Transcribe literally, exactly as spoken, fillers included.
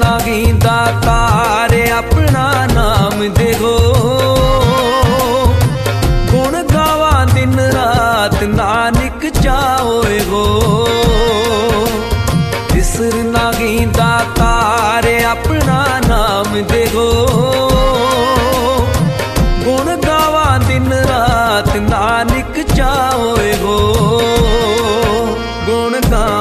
नागी दातार अपना नाम देखो। गुण गावा दिन रात नानक चाओए गो। तिसर नागी दातार अपना नाम देखो। गुण गावा दिन रात नानक चाओए गो। गुण गा